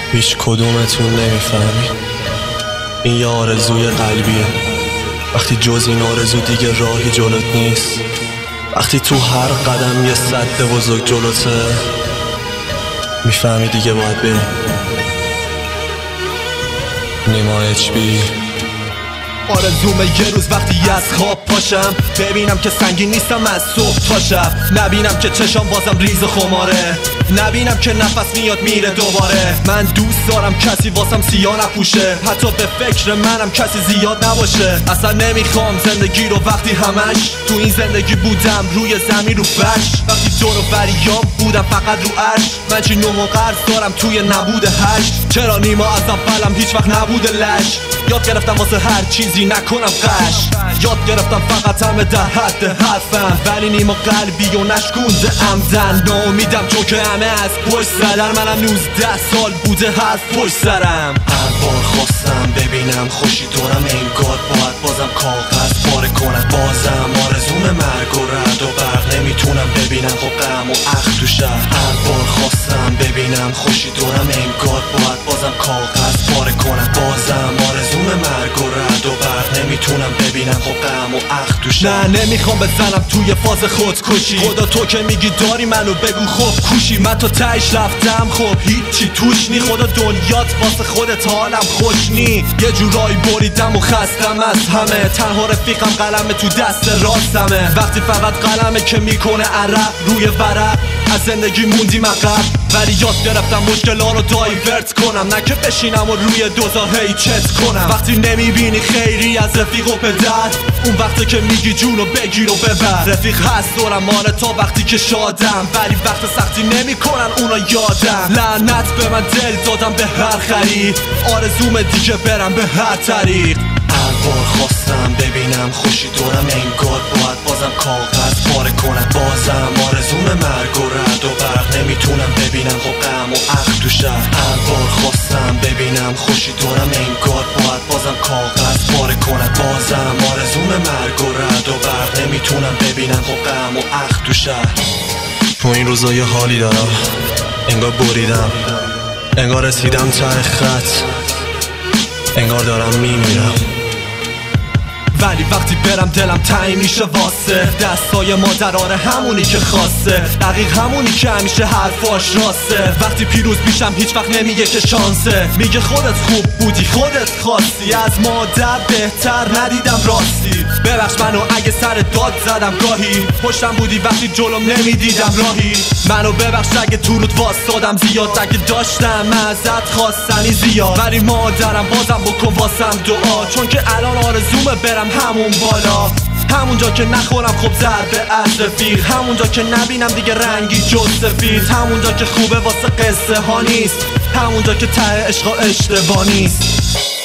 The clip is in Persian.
هیچ کدومتون نمیفهمی این یه آرزوی قلبیه. وقتی جز این آرزو دیگه راهی جلوت نیست، وقتی تو هر قدم یه سد بزرگ جلوته، میفهمی دیگه باید بری. نیما اچ بی. آرزومه یه روز وقتی از خواب پاشم ببینم که سنگین نیستم از صبح تا شب، نبینم که چشام بازم ریز و خماره، نبینم که نفس میاد میره دوباره. من دوست دارم کسی واسم سیاه نپوشه، حتی به فکر منم کسی زیاد نباشه. اصلا نمیخوام زندگی رو وقتی همش تو این زندگی بودم روی زمین رو فرش، وقتی دور و بریام بودم فقط رو عرش. من چی نمو قرض دارم توی نبود هشت، چرا نیما از اولم هیچ وقت نبوده لش. یاد گرفتم واسه هر چیزی نکنم قش، یاد گرفتم فقط همه در حد حرفم، ولی نیما قلبی و نشکونده عمدن. ناامیدم چون که همه از پشت سرم، منم 19 سال بوده حرف پشت سرم. هر بار خواستم ببینم خوشی دورم، انگار باید بازم کاغذ پاره کنم. بازم آرزوم مرگ و رد و برق، نمیتونم ببینم خب غم و اخ تو شهر. هر بار خواستم ببینم خوشی دورم، انگار باید بازم کاغذ پاره کنم. بازم آرزوم مرگ و رد و برق، نمیتونم ببینم خب غم و اخ تو شهر. نه نمیخوام بزنم توی فاز خودکشی، خدا تو که میگی داری منو بگو خب کوشی. من تا تهش رفتم خب هیچی توش نی، خدا دنیات واسه خودت حالم خوش نی. یه جورایی بریدم و خستم از همه، تنها رفیقم قلمه تو دست راستمه. وقتی فقط قلمه که میکنه عرق روی ورق، از زندگی موندیم عقب. ولی یاد گرفتم مشکلان رو دایورت کنم، نه که بشینم و روی دوزا هی چت کنم. وقتی نمیبینی خیری از رفیق و پدر، اون وقتی که میگی جونو بگیر و ببر. رفیق هست دورم ماره تا وقتی که شادم، ولی وقت سختی نمیکنن اونا یادم. لعنت به من دل دادم به هر خرید، آرزوم دیگه برم به هر طریق. هر بار خواستم ببینم خوشی دورم، انگار باید بازم کاغذ پاره کنم. بازم آرزوم مرگ و رد و برق، نمیتونم ببینم خب غم و اخ تو شهر. هر بار خواستم ببینم خوشی دورم، انگار باید بازم کاغذ پاره کنم. بازم آرزوم مرگ و رد و برق، نمیتونم ببینم خب غم و اخ تو شهر. تو این روزا یه حالی دارم، انگار بریدم، انگار رسیدم ته خط، انگار دارم میمیرم. ولی وقتی برم دلم تنگ میشه واسه دستای مادرانه همونی که خواسته، دقیق همونی که همیشه حرفاش راسته. وقتی پیروز میشم هیچ وقت نمیگه که شانسه، میگه خودت خوب بودی خودت خواستی، از مادر بهتر ندیدم راستی. ببخش منو اگه سر داد زدم گاهی، پشتم بودی وقتی جلوم نمیدیدم راهی. منو ببخش اگه تو رود واسادم زیاد، اگه داشتم ازت خواستنی زیاد. ولی مادرم بازم بکن واسم دعا، چون که الان آرزومه برم همون بالا، همونجا که نخورم خب ضربه از رفیق، همونجا که نبینم دیگه رنگی جز سفید، همونجا که خوبه واسه قصه ها نیست، همونجا که ته عشق اشتباه نیست.